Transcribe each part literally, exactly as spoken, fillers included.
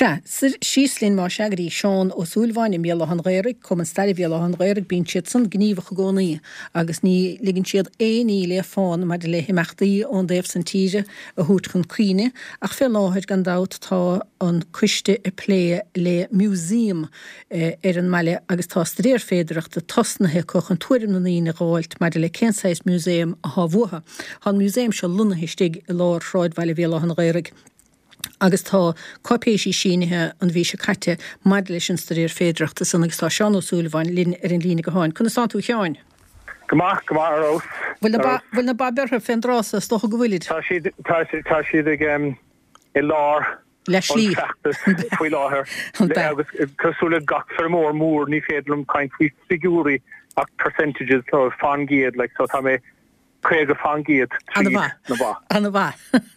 Se síslín má seagaí Seán ó súlhhain im bhéal an réirigh cum an stair bhéal an réirigh bín siad san gníomhach gcónaí agus ní ligann siad éí le fáin mar de le himachtaí ón déobh san tíre a thuút chun cuine ach fé láthir gan dat tá an cuiste i plé le muséum ar an meile agus tá stréir féidireacht a tosnathe chuch an tuairim na ína gáilt mar de le cénsáis muséum a hábhuatha. Han muséum se lunathistig i lár Shráid Bhaile bhéal an réirigh. Agus tá copéisi sínithe an bhí se caite maid leis an staréir féidireachta san agus tá Seán Ó Súilhhain lin ar an lína go háin. Conna san tú cheáin? Gomach, gomach arós. Bhfuil na babbertha féin drása stocha go bhfuilid? Tá siad tá siad ag i lár leis slí faoi láthair. Agus cosúla gach fer mór mór ní féidirm caint faoi figúrí ach percentages tá fan giad, like so tá mé Craig a fangiad na bha. Anna bha.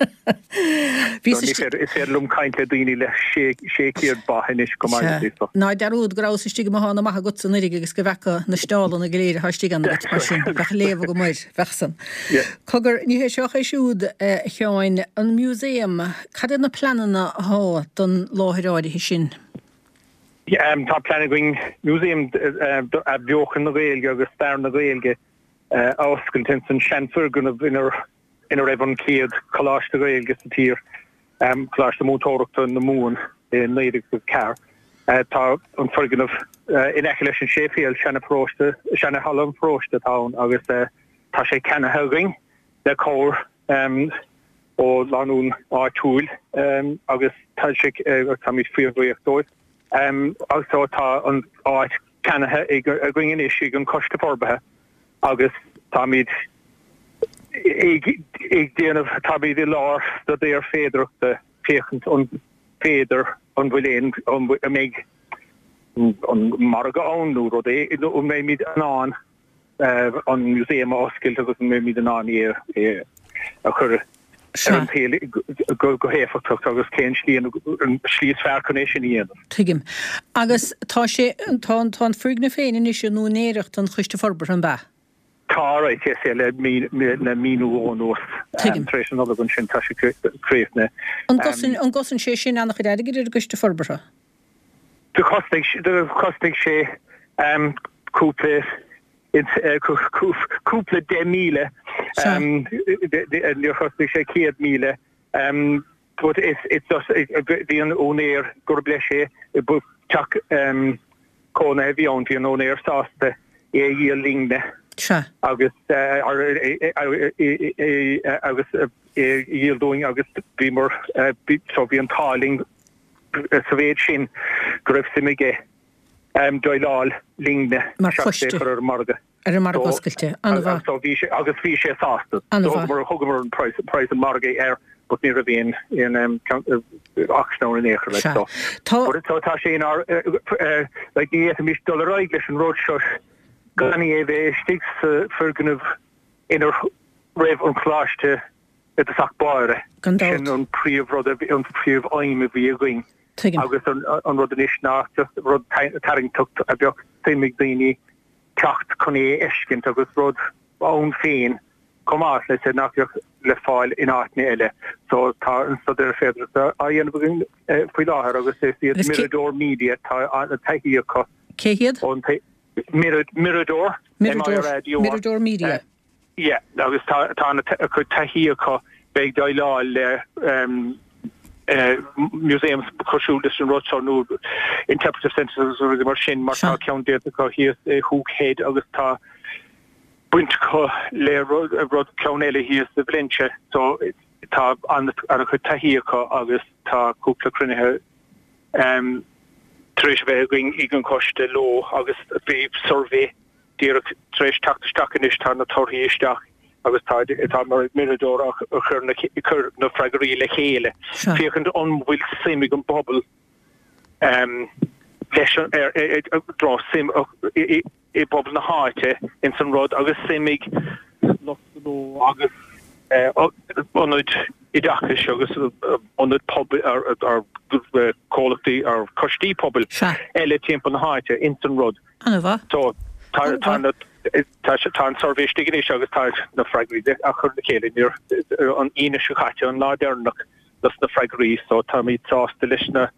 Is er lum kaint le dini le sékiad ba hinis go mai. Na darúd grás stig ma hána macha gut san irig agus go bhecha na stálan a geléir ha stig an gut sin bech léh go mair vechsan. Cogur ní hé seoch é siúd cheáin an muséum cad na planana há don láhiráide hi sin? Tá plan going muséum a bheochan na réilge agus star na réilge. Uh, Auskeltin san Shanfurgun of inner inner Evan Cleared Kalash the Rail gets the tier um Kalash the Motorok on the moon in Lady car uh ta on Furgun of uh in Echelation Sheffield Shanna Proste Shanna Holland Proste town August uh Tasha Canna Helging the core um or Lanun or tool um August Tashik uh Tommy free of reactors um also ta on art Canna going in issue and cost the forbeha August Tommy ag déanamh tabí the lár that they are féidir the féchant on féidir on bhfuilén on méid on marga anú ro é on mé míid an an an muséum oscailt agus mé míid an an éir a chur an péile go go héfacht agus cén slíon an slíos fearconéisisin íanamh. Tuigim. Agus tá sé tá tá frúgna féin in isisiú nó néireacht an chuiste forbar an ba. Tar I T S L mean na minu onos tradition other than sin tashi creatne. An gosin an gosin sé sin annach idir idir guste forbara. The costing the costing sé um couple it's couple de mille um the costing sé kiad mille um but it's it's just the onair gorbleshe bu chak um kona avion the onair saste e yelingne Sure. August uh, August yield doing August be more uh, so be taling Soviet sin grif simige um doilal lingne for marga er mar boskelte anva so vi August vi sé fast so we're hogemer price price marga air but near being in um auction in acre like so but so ta sé in our like the mis dollar English and road shot Gani eve sticks furgun of inner rave on clash to at the sack bar and on pre of rod on pre of I'm of the going August on on rod nishna just rod taring took a bit same McDeany cacht conny eskin to was rod own fein come out I said knock your le file in art nele so tar so there feather I am going for la August the Mirador media on the tahi co on Mirror, Mirador, Mirador, Mirador Media. Uh, yeah, that was ta ta could tahia ko big dial um uh museums Koshuldes and Rochor no interpretive centers or the machine Marshall County ko here hook head August ta bunt ko le road road County here the Blenche so ta on the could tahia ko August ta couple crine um Trish going even cost low August be survey dear Trish tak stakenish tan na torhi stak August tide it am Mirador occur na na fragri le hele fiend on will simig and bubble um lesson er draw sim e bubble na heart in some road August simig not no August uh on it idach agus on the pub or or quality or custody pub ele temp on height instant road anova so tan tan tan survey stigin is agus tan na fragri a chur na kele near on ine shuhat on la dernach that's the fragri so tammy sauce delishna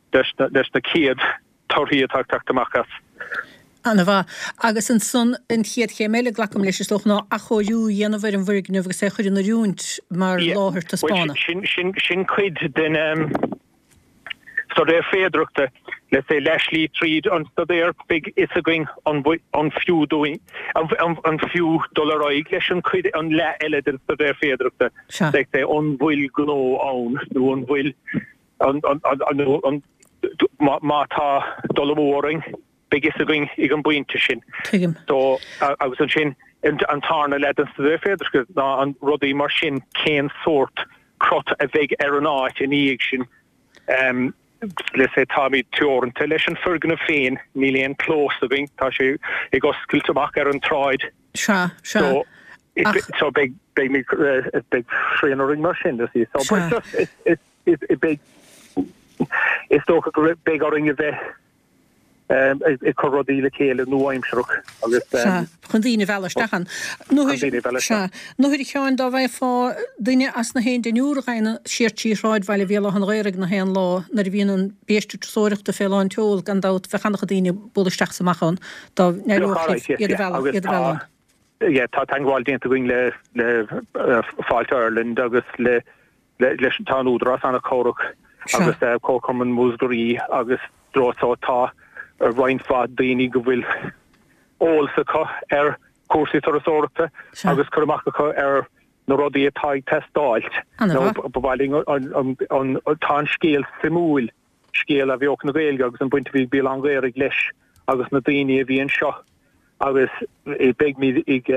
leis na céad torthaí atá teachtamachchas. Anna bha agus an son in chiad ché méile glacham leis stoch ná a choú dhéanamhar an bhirg nuh sé chuir na rúnt mar láthir tá Spána. Sin sin sin cuid den um, stodéir féadrukta le sé Leslie Treed an stodéir big is a going an an fiú doing an an fiú dollaroig leis an cuid an le eile den stodéir féadrukta sé sé an bhfuil gló ann nó an bhfuil an an an an mátá dollamóring big is a going ag an buinte sin. So agus an sin an tarna le an stodéir féadrukta ná an rudaí mar sin céan sort crot a bheith ar an áit in íag sin um, let's say Tommy Turin to leis an fergan a féin níl an clós a bhín tá sé ag oscailteach ar an tráid. Sure, sure. So it, so big big me uh, big training mar sin is so sure. But it's it's it's it big it's doch a big oring a bheith um e corrodí le chéile nó aimsruk agus chundíine vellerstechan no no hu chean da bheith fá duine as na hen den úreine séirtí ráid veile véle an réig na hen lá na bhíon an bestu sóireachta fé an teol gan dat fechanach díine bolesteach samachchan da ne ja tá tanháil dénta going le le fáilt Ireland agus le leis an tanúdras anna chorach agus cócom an músgurí agus drosátá ar roiin fad daoine go bhfuil óilsa ar cuasaí torasóireachta agus chuach ar na rudaí atá testáilt nó bhailing an tá scéal simúil scéal a bheoch na Gaeilge agus an buinte bhí bí an Gaeilge leis agus na daoine a bhíon seo agus i beg mi ag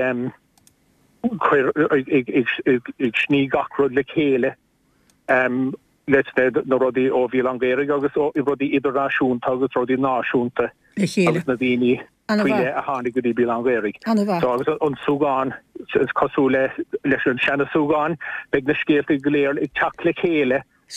ag sní gachrod le chéile let na rodí ó bhí an Gaeilge agus i rodí idirnáisiúnta agus rodí náisiúnta agus na daoine a hánig go dtí bí an Gaeilge. So agus an súgáin cosú le leis an sena súgáin beag na scéalta go léir ag teach le chéile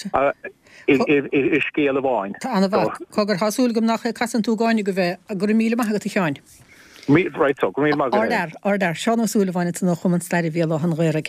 i scéal a bháin. Tá anna bhah cogur hasúlgam nach casan túgáine go bheith a gur míle maithagat a cheáin. Me right so, go mí mag. Ordar, ordar, Seán O'Sullivan it's nach chum an stair bhíal an Gaeilge.